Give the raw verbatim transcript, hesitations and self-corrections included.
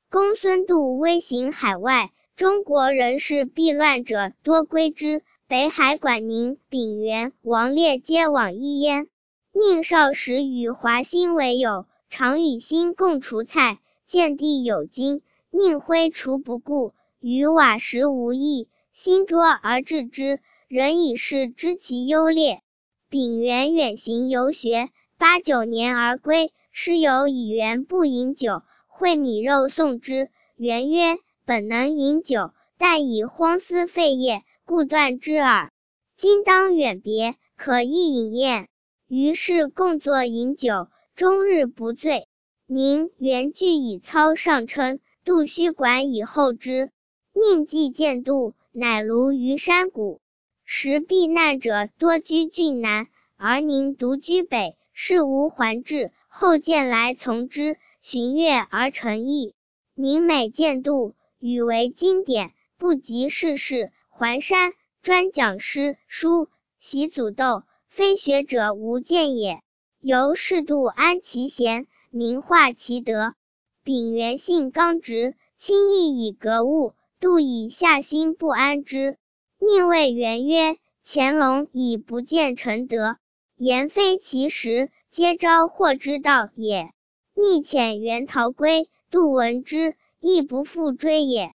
公孙度威行海外，中国人士避乱者多归之，北海管宁、秉元、王烈皆往一焉。宁少时与华歆为友，常与歆共除菜，见地有金，宁挥除不顾，与瓦石无异，歆捉而治之，人以是知其优劣。秉元远行游学，八九年而归，师友以元不饮酒，会米肉送之，元曰：本能饮酒，但以荒思废业，故断之耳。今当远别，可一饮宴。于是共坐饮酒，终日不醉。宁、元俱以操上称，度须管以后之。宁既见度，乃庐于山谷。时避难者多居郡南，而宁独居北，事无还至，后见来从之，寻阅而成义。宁每见度，语为经典，不及世事，还山，专讲诗书，习祖斗，非学者无见也。由是度安其贤，明化其德。秉元性刚直，轻易以格物，度以下心不安之。宁谓元曰：乾隆以不见臣德，言非其实，皆昭惑之道也。逆遣元逃归，度闻之，亦不复追也。